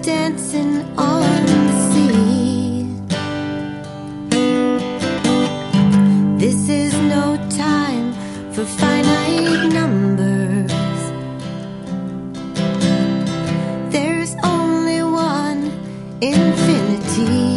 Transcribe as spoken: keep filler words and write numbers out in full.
dancing on the sea. This is no time for finite numbers. There's only one infinity.